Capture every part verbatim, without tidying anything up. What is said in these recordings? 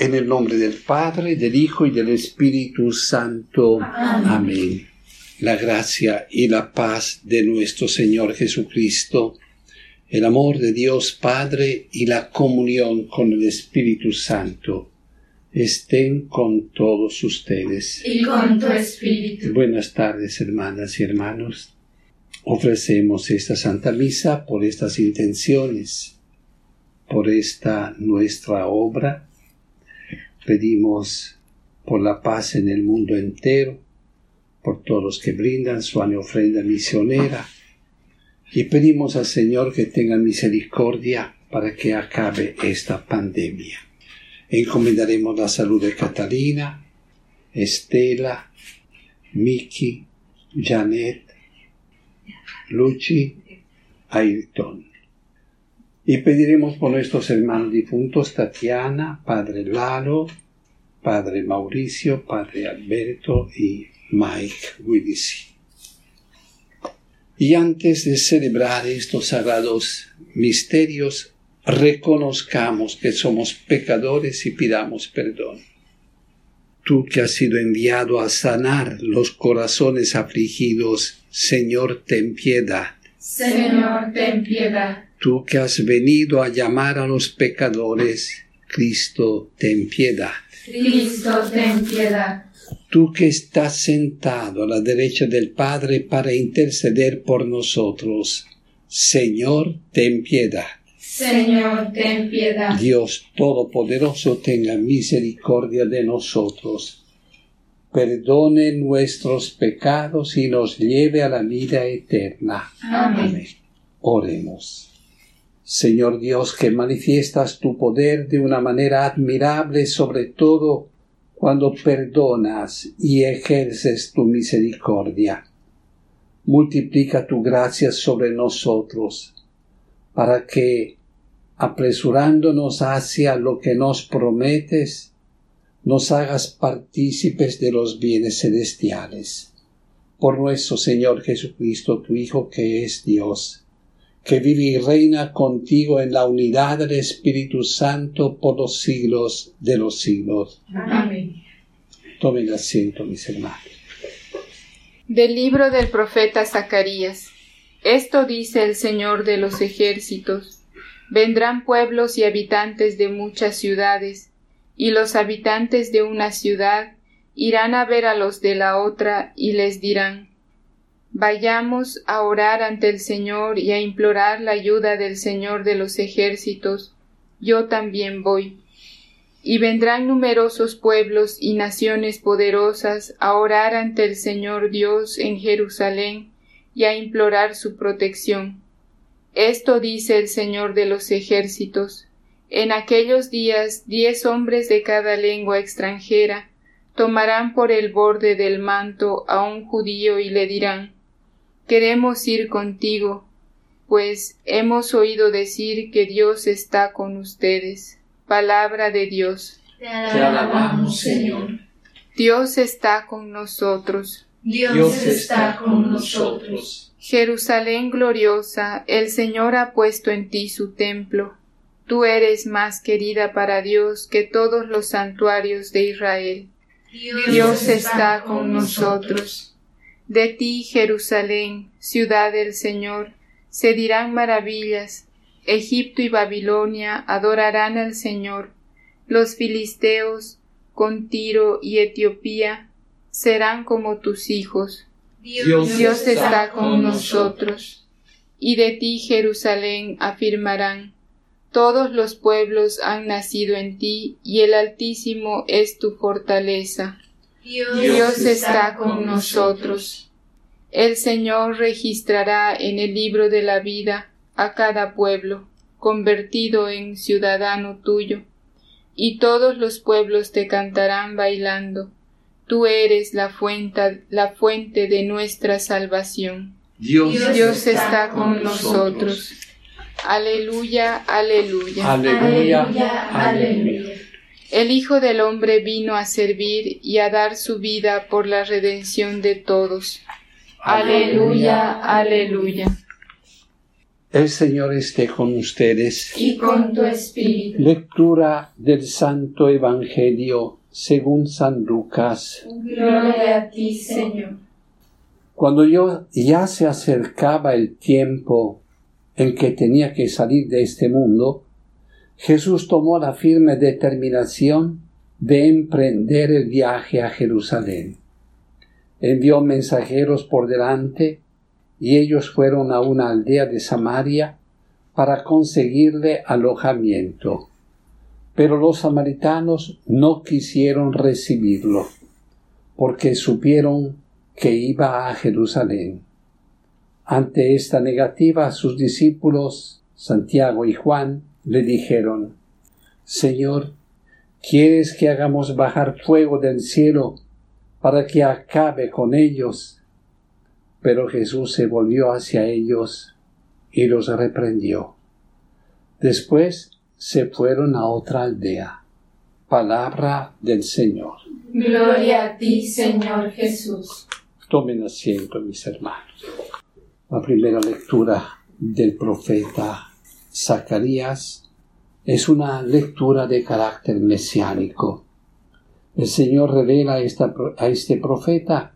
En el nombre del Padre, del Hijo y del Espíritu Santo. Amén. Amén. La gracia y la paz de nuestro Señor Jesucristo, el amor de Dios Padre y la comunión con el Espíritu Santo estén con todos ustedes. Y con tu espíritu. Buenas tardes, hermanas y hermanos. Ofrecemos esta Santa Misa por estas intenciones, por esta nuestra obra. Pedimos por la paz en el mundo entero, por todos los que brindan su ofrenda misionera, y pedimos al Señor que tenga misericordia para que acabe esta pandemia. Encomendaremos la salud de Catalina, Estela, Miki, Janet, Luchi, Ayrton. Y pediremos por nuestros hermanos difuntos Tatiana, Padre Lalo, Padre Mauricio, Padre Alberto y Mike Widici. Y antes de celebrar estos sagrados misterios, reconozcamos que somos pecadores y pidamos perdón. Tú que has sido enviado a sanar los corazones afligidos, Señor, ten piedad. Señor, ten piedad. Tú que has venido a llamar a los pecadores, Cristo, ten piedad. Cristo, ten piedad. Tú que estás sentado a la derecha del Padre para interceder por nosotros, Señor, ten piedad. Señor, ten piedad. Dios Todopoderoso, tenga misericordia de nosotros, perdone nuestros pecados y nos lleve a la vida eterna. Amén. Amén. Oremos. Señor Dios, que manifiestas tu poder de una manera admirable, sobre todo cuando perdonas y ejerces tu misericordia. Multiplica tu gracia sobre nosotros, para que, apresurándonos hacia lo que nos prometes, nos hagas partícipes de los bienes celestiales. Por nuestro Señor Jesucristo, tu Hijo, que es Dios, que vive y reina contigo en la unidad del Espíritu Santo por los siglos de los siglos. Amén. Tomen asiento, mis hermanos. Del libro del profeta Zacarías. Esto dice el Señor de los ejércitos: vendrán pueblos y habitantes de muchas ciudades, y los habitantes de una ciudad irán a ver a los de la otra y les dirán: vayamos a orar ante el Señor y a implorar la ayuda del Señor de los ejércitos, yo también voy. Y vendrán numerosos pueblos y naciones poderosas a orar ante el Señor Dios en Jerusalén y a implorar su protección. Esto dice el Señor de los ejércitos: en aquellos días diez hombres de cada lengua extranjera tomarán por el borde del manto a un judío y le dirán: queremos ir contigo, pues hemos oído decir que Dios está con ustedes. Palabra de Dios. Te alabamos, Señor. Dios está con nosotros. Dios está con nosotros. Jerusalén gloriosa, el Señor ha puesto en ti su templo. Tú eres más querida para Dios que todos los santuarios de Israel. Dios está con nosotros. De ti, Jerusalén, ciudad del Señor, se dirán maravillas. Egipto y Babilonia adorarán al Señor. Los filisteos, con Tiro y Etiopía, serán como tus hijos. Dios, Dios está con nosotros. Y de ti, Jerusalén, afirmarán: todos los pueblos han nacido en ti, y el Altísimo es tu fortaleza. Dios, Dios está con nosotros. El Señor registrará en el libro de la vida a cada pueblo, convertido en ciudadano tuyo, y todos los pueblos te cantarán bailando. Tú eres la fuente, la fuente de nuestra salvación. Dios, Dios está con nosotros. Aleluya, aleluya. Aleluya, Aleluya, aleluya. El Hijo del Hombre vino a servir y a dar su vida por la redención de todos. Aleluya, aleluya. El Señor esté con ustedes. Y con tu espíritu. Lectura del Santo Evangelio según San Lucas. Gloria a ti, Señor. Cuando yo ya se acercaba el tiempo en que tenía que salir de este mundo, Jesús tomó la firme determinación de emprender el viaje a Jerusalén. Envió mensajeros por delante y ellos fueron a una aldea de Samaria para conseguirle alojamiento. Pero los samaritanos no quisieron recibirlo, porque supieron que iba a Jerusalén. Ante esta negativa, sus discípulos, Santiago y Juan, le dijeron: Señor, ¿quieres que hagamos bajar fuego del cielo para que acabe con ellos? Pero Jesús se volvió hacia ellos y los reprendió. Después se fueron a otra aldea. Palabra del Señor. Gloria a ti, Señor Jesús. Tomen asiento, mis hermanos. La primera lectura del profeta Zacarías es una lectura de carácter mesiánico. El Señor revela a, esta, a este profeta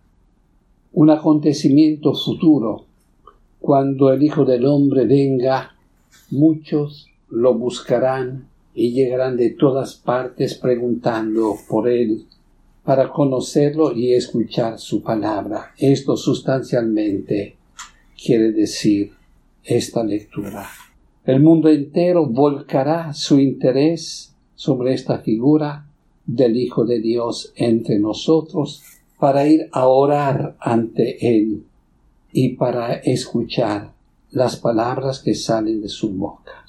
un acontecimiento futuro. Cuando el Hijo del Hombre venga, muchos lo buscarán y llegarán de todas partes preguntando por él, para conocerlo y escuchar su palabra. Esto sustancialmente quiere decir esta lectura. El mundo entero volcará su interés sobre esta figura del Hijo de Dios entre nosotros para ir a orar ante Él y para escuchar las palabras que salen de su boca.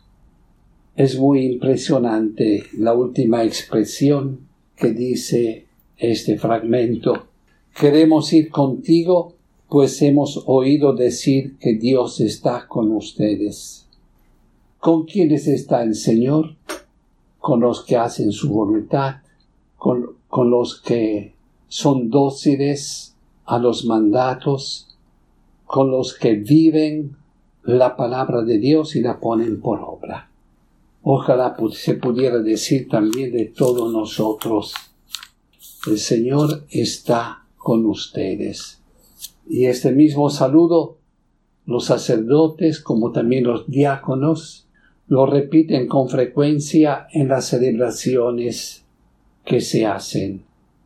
Es muy impresionante la última expresión que dice este fragmento: queremos ir contigo, pues hemos oído decir que Dios está con ustedes. ¿Con quiénes está el Señor? Con los que hacen su voluntad, con, con los que son dóciles a los mandatos, con los que viven la palabra de Dios y la ponen por obra. Ojalá se pudiera decir también de todos nosotros: el Señor está con ustedes. Y este mismo saludo, los sacerdotes como también los diáconos lo repiten con frecuencia en las celebraciones que se hacen.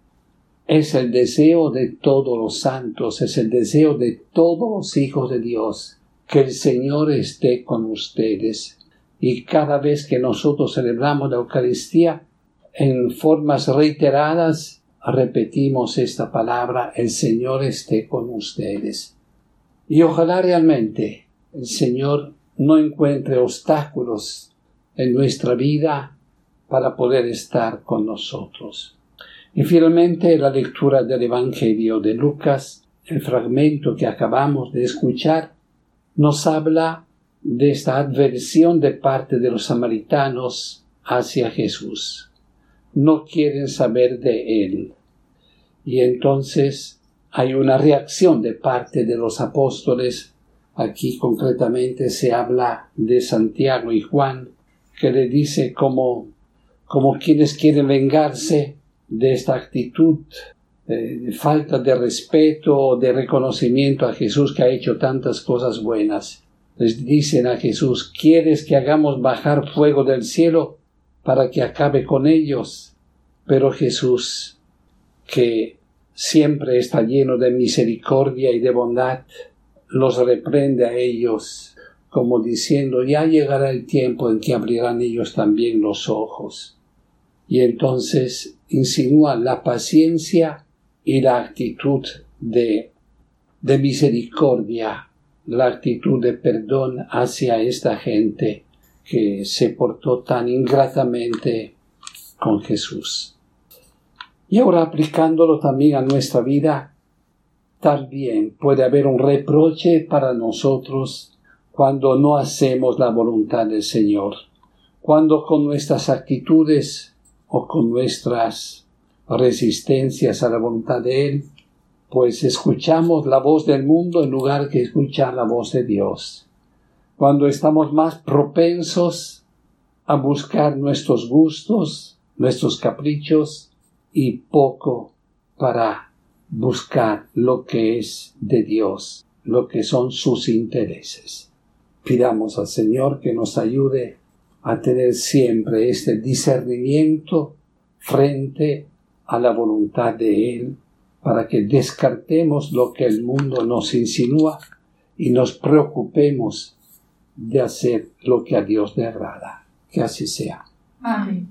Es el deseo de todos los santos, es el deseo de todos los hijos de Dios, que el Señor esté con ustedes. Y cada vez que nosotros celebramos la Eucaristía, en formas reiteradas, repetimos esta palabra: el Señor esté con ustedes. Y ojalá realmente el Señor no encuentre obstáculos en nuestra vida para poder estar con nosotros. Y finalmente la lectura del Evangelio de Lucas, el fragmento que acabamos de escuchar, nos habla de esta adversión de parte de los samaritanos hacia Jesús. No quieren saber de él. Y entonces hay una reacción de parte de los apóstoles. Aquí concretamente se habla de Santiago y Juan, que le dice como, como quienes quieren vengarse de esta actitud eh, de falta de respeto, de reconocimiento a Jesús que ha hecho tantas cosas buenas. Les dicen a Jesús: ¿quieres que hagamos bajar fuego del cielo para que acabe con ellos? Pero Jesús, que siempre está lleno de misericordia y de bondad, los reprende a ellos, como diciendo: ya llegará el tiempo en que abrirán ellos también los ojos. Y entonces insinúa la paciencia y la actitud de, de misericordia, la actitud de perdón hacia esta gente que se portó tan ingratamente con Jesús. Y ahora, aplicándolo también a nuestra vida, también puede haber un reproche para nosotros cuando no hacemos la voluntad del Señor, cuando con nuestras actitudes o con nuestras resistencias a la voluntad de Él, pues escuchamos la voz del mundo en lugar de escuchar la voz de Dios. cuando estamos más propensos a buscar nuestros gustos, nuestros caprichos y poco para buscar lo que es de Dios, lo que son sus intereses. Pidamos al Señor que nos ayude a tener siempre este discernimiento frente a la voluntad de Él, para que descartemos lo que el mundo nos insinúa y nos preocupemos de hacer lo que a Dios le agrada. Que así sea. Amén.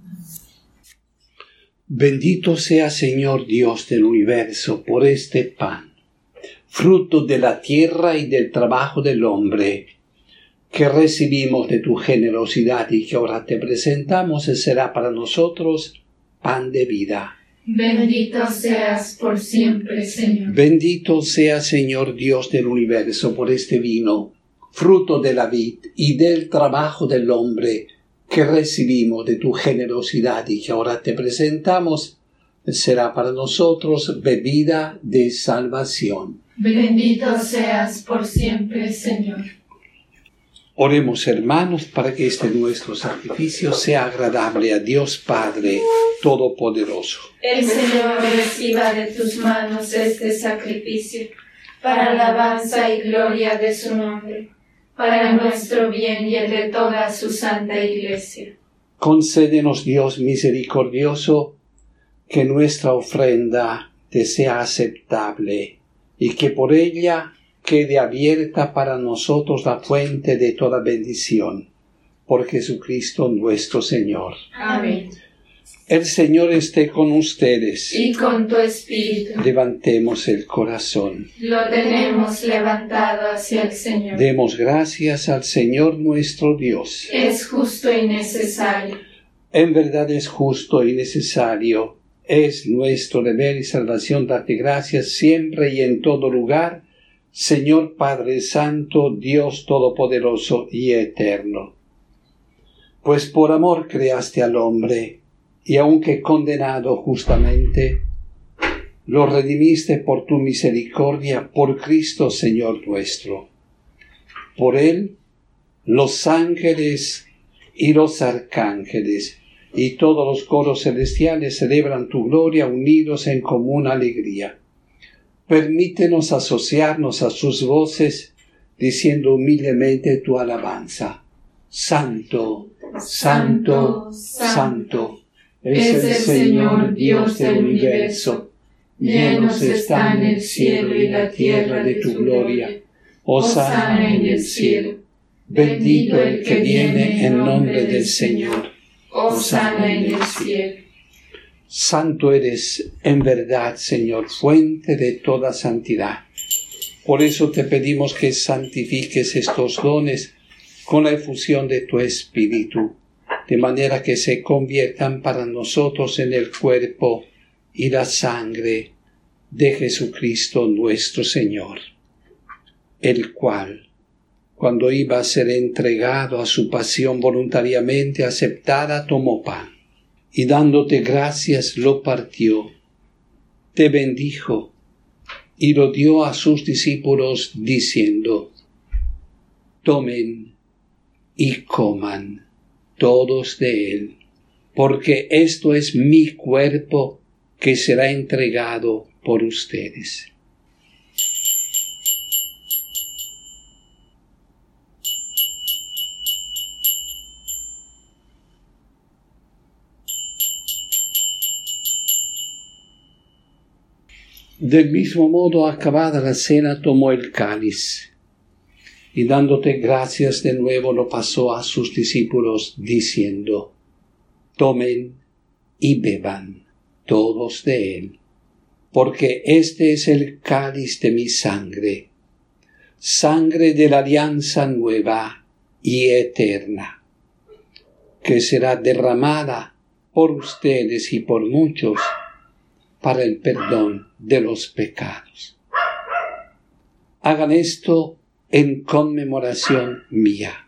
Bendito sea, Señor Dios del universo, por este pan, fruto de la tierra y del trabajo del hombre, que recibimos de tu generosidad y que ahora te presentamos, y será para nosotros pan de vida. Bendito seas por siempre, Señor. Bendito sea, Señor Dios del universo, por este vino, fruto de la vid y del trabajo del hombre, que recibimos de tu generosidad y que ahora te presentamos, será para nosotros bebida de salvación. Bendito seas por siempre, Señor. Oremos, hermanos, para que este nuestro sacrificio sea agradable a Dios Padre Todopoderoso. El Señor reciba de tus manos este sacrificio, para alabanza y gloria de su nombre, para nuestro bien y el de toda su santa Iglesia. Concédenos, Dios misericordioso, que nuestra ofrenda te sea aceptable y que por ella quede abierta para nosotros la fuente de toda bendición. Por Jesucristo nuestro Señor. Amén. El Señor esté con ustedes. Y con tu espíritu. Levantemos el corazón. Lo tenemos levantado hacia el Señor. Demos gracias al Señor nuestro Dios. Es justo y necesario. En verdad es justo y necesario. Es nuestro deber y salvación darte gracias siempre y en todo lugar, Señor Padre Santo, Dios Todopoderoso y Eterno. Pues por amor creaste al hombre, y aunque condenado justamente, lo redimiste por tu misericordia, por Cristo Señor nuestro. Por él, los ángeles y los arcángeles y todos los coros celestiales celebran tu gloria unidos en común alegría. Permítenos asociarnos a sus voces, diciendo humildemente tu alabanza. Santo, Santo, Santo, es el Señor Dios del universo. Llenos están el cielo y la tierra de tu gloria. Hosana en el cielo. Bendito el que viene en nombre del Señor. Hosana en el cielo. Santo eres en verdad, Señor, fuente de toda santidad. Por eso te pedimos que santifiques estos dones con la efusión de tu Espíritu, de manera que se conviertan para nosotros en el cuerpo y la sangre de Jesucristo nuestro Señor, el cual, cuando iba a ser entregado a su pasión voluntariamente aceptada, tomó pan, y dándote gracias lo partió, te bendijo, y lo dio a sus discípulos, diciendo: tomen y coman todos de él, porque esto es mi cuerpo que será entregado por ustedes. Del mismo modo, acabada la cena, tomó el cáliz, y dándote gracias de nuevo lo pasó a sus discípulos, diciendo: tomen y beban todos de él, porque este es el cáliz de mi sangre, sangre de la alianza nueva y eterna, que será derramada por ustedes y por muchos para el perdón de los pecados. Hagan esto en conmemoración mía.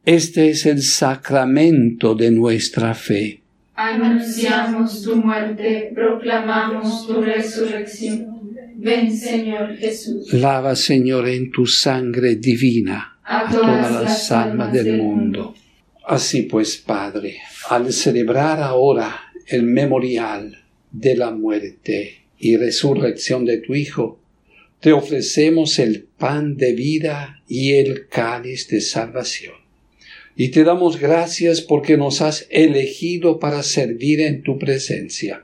Este es el sacramento de nuestra fe. Anunciamos tu muerte, proclamamos tu resurrección. Ven, Señor Jesús. Lava, Señor, en tu sangre divina a, a todas las almas del mundo. Así pues, Padre, al celebrar ahora el memorial de la muerte y resurrección de tu Hijo, te ofrecemos el pan de vida y el cáliz de salvación. Y te damos gracias porque nos has elegido para servir en tu presencia.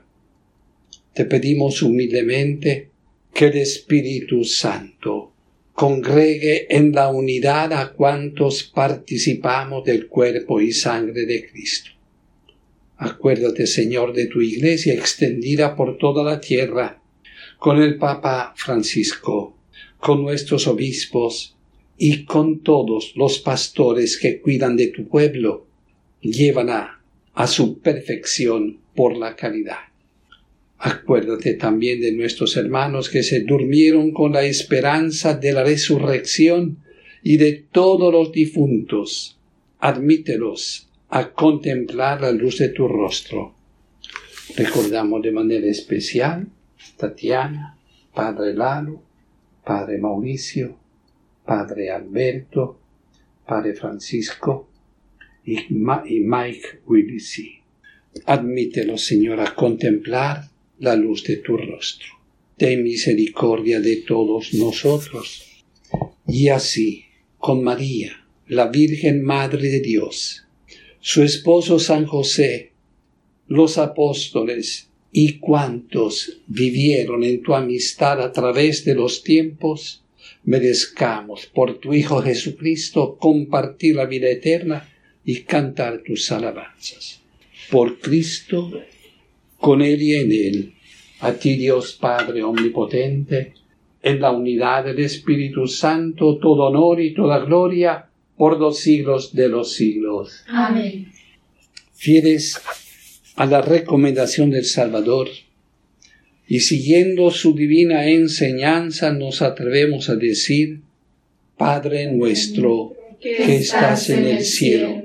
Te pedimos humildemente que el Espíritu Santo congregue en la unidad a cuantos participamos del cuerpo y sangre de Cristo. Acuérdate, Señor, de tu Iglesia extendida por toda la tierra, con el Papa Francisco, con nuestros obispos y con todos los pastores que cuidan de tu pueblo. Llévala a su perfección por la caridad. Acuérdate también de nuestros hermanos que se durmieron con la esperanza de la resurrección y de todos los difuntos. Admítelos a contemplar la luz de tu rostro. Recordamos de manera especial Tatiana, Padre Lalo, Padre Mauricio, Padre Alberto, Padre Francisco y, Ma- y Mike Willisi. Admítelos, Señor, a contemplar la luz de tu rostro. Ten misericordia de todos nosotros. Y así, con María, la Virgen Madre de Dios, su esposo San José, los apóstoles y cuantos vivieron en tu amistad a través de los tiempos, merezcamos por tu Hijo Jesucristo compartir la vida eterna y cantar tus alabanzas. Por Cristo, con Él y en Él, a ti Dios Padre Omnipotente, en la unidad del Espíritu Santo, todo honor y toda gloria, por los siglos de los siglos. Amén. Fieles a la recomendación del Salvador, y siguiendo su divina enseñanza, nos atrevemos a decir: Padre nuestro, que estás en el cielo,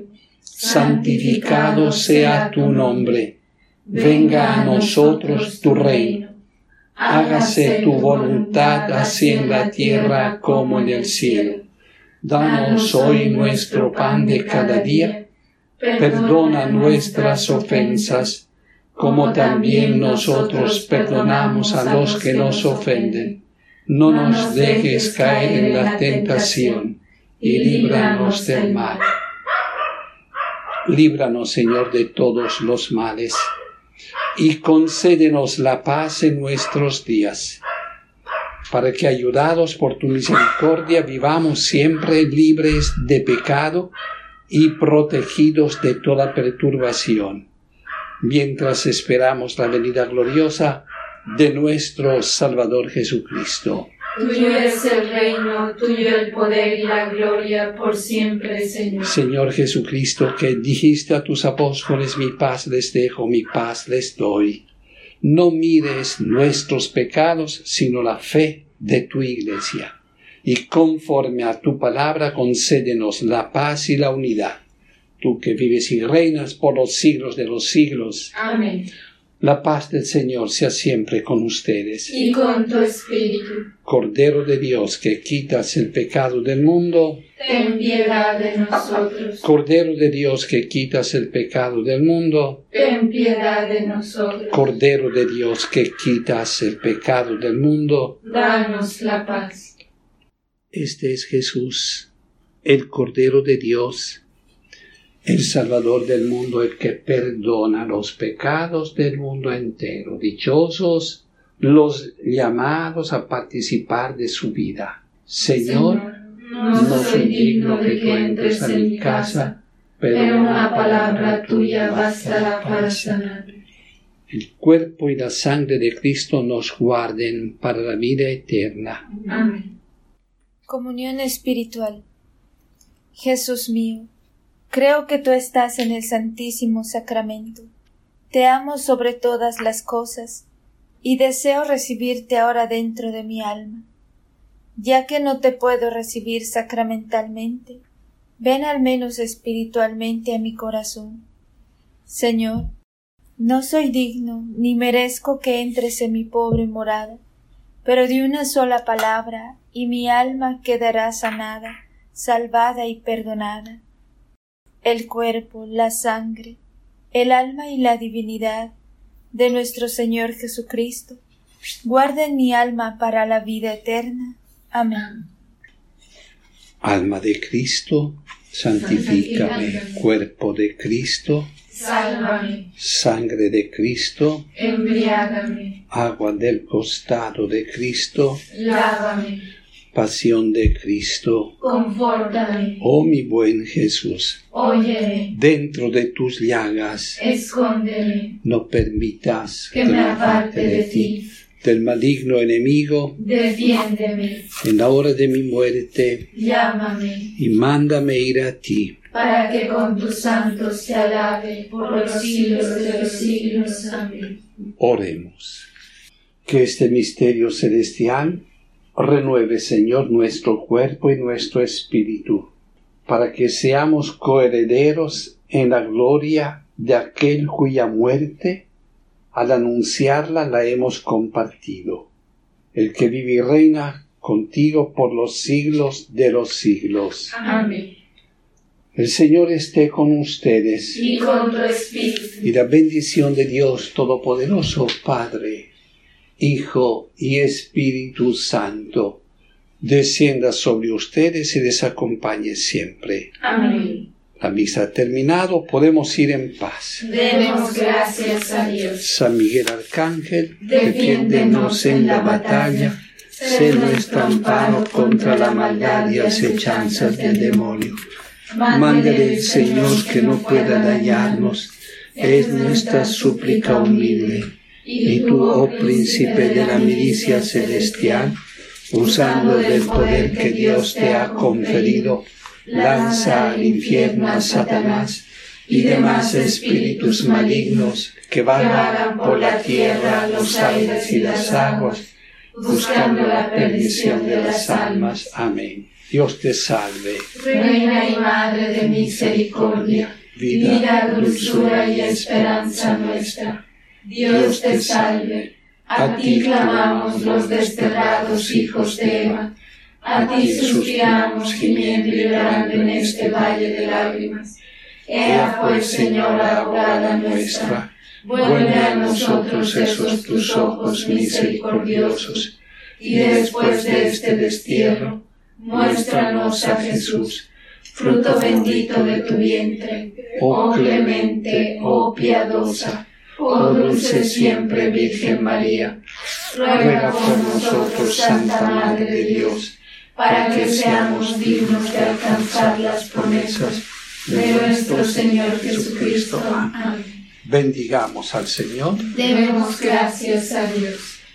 santificado sea tu nombre. Venga a nosotros tu reino. Hágase tu voluntad así en la tierra como en el cielo. Danos hoy nuestro pan de cada día. Perdona nuestras ofensas, como también nosotros perdonamos a los que nos ofenden. No nos dejes caer en la tentación, y líbranos del mal. Líbranos, Señor, de todos los males, y concédenos la paz en nuestros días, para que, ayudados por tu misericordia, vivamos siempre libres de pecado y protegidos de toda perturbación, mientras esperamos la venida gloriosa de nuestro Salvador Jesucristo. Tuyo es el reino, tuyo el poder y la gloria por siempre, Señor. Señor Jesucristo, que dijiste a tus apóstoles: mi paz les dejo, mi paz les doy. No mires nuestros pecados, sino la fe de tu Iglesia. Y conforme a tu palabra, concédenos la paz y la unidad. Tú que vives y reinas por los siglos de los siglos. Amén. La paz del Señor sea siempre con ustedes. Y con tu espíritu. Cordero de Dios, que quitas el pecado del mundo, ten piedad de nosotros. Cordero de Dios, que quitas el pecado del mundo, ten piedad de nosotros. Cordero de Dios, que quitas el pecado del mundo, danos la paz. Este es Jesús, el Cordero de Dios, el Salvador del mundo, el que perdona los pecados del mundo entero. Dichosos los llamados a participar de su vida. Señor, Señor, no, no soy digno de que entres en mi casa, pero una palabra tuya bastará para sanar. El cuerpo y la sangre de Cristo nos guarden para la vida eterna. Amén. Comunión espiritual. Jesús mío, creo que tú estás en el Santísimo Sacramento. Te amo sobre todas las cosas y deseo recibirte ahora dentro de mi alma. Ya que no te puedo recibir sacramentalmente, ven al menos espiritualmente a mi corazón. Señor, no soy digno ni merezco que entres en mi pobre morada, pero de una sola palabra y mi alma quedará sanada, salvada y perdonada. El cuerpo, la sangre, el alma y la divinidad de nuestro Señor Jesucristo guarden mi alma para la vida eterna. Amén. Alma de Cristo, santifícame. Cuerpo de Cristo, sálvame. Sangre de Cristo, Embriágame. Agua del costado de Cristo, Lávame. Pasión de Cristo, Confórtame. oh mi buen Jesús, Óyeme. dentro de tus llagas, Escóndeme. no permitas Que me aparte de ti. Del maligno enemigo, Defiéndeme. en la hora de mi muerte, Llámame. y mándame ir a ti. Para que con tus santos te alabe por los siglos de los siglos. Amén. Oremos. Que este misterio celestial renueve, Señor, nuestro cuerpo y nuestro espíritu, para que seamos coherederos en la gloria de aquel cuya muerte, al anunciarla, la hemos compartido, el que vive y reina contigo por los siglos de los siglos. Amén. El Señor esté con ustedes, Y con tu espíritu. y la bendición de Dios Todopoderoso, Padre, Hijo y Espíritu Santo, descienda sobre ustedes y les acompañe siempre. Amén. La misa ha terminado, podemos ir en paz. Demos gracias a Dios. San Miguel Arcángel, Defiéndenos en la batalla. Sé nuestro amparo contra la maldad y acechanzas del demonio. mándele el Señor que no pueda dañarnos, es nuestra súplica humilde. Y tú, oh príncipe de la milicia celestial, usando del poder que Dios te ha conferido, lanza al infierno a Satanás y demás espíritus malignos que vagan por la tierra, los aires y las aguas, buscando la perdición de las almas. Amén. Dios te salve, Reina y Madre de misericordia, vida, dulzura y esperanza nuestra. Dios te salve. A ti clamamos los desterrados hijos de Eva. A ti suspiramos, gimiendo y llorando en este valle de lágrimas. Ea pues, Señora, abogada nuestra, vuelve a nosotros esos tus ojos misericordiosos, y después de este destierro, muéstranos a Jesús, fruto bendito de tu vientre, oh clemente, oh piadosa, oh dulce siempre Virgen María. Ruega por nosotros, Santa Madre de Dios, para que seamos dignos de alcanzar las promesas de nuestro Señor Jesucristo. Amén. bendigamos al Señor. Demos gracias a Dios.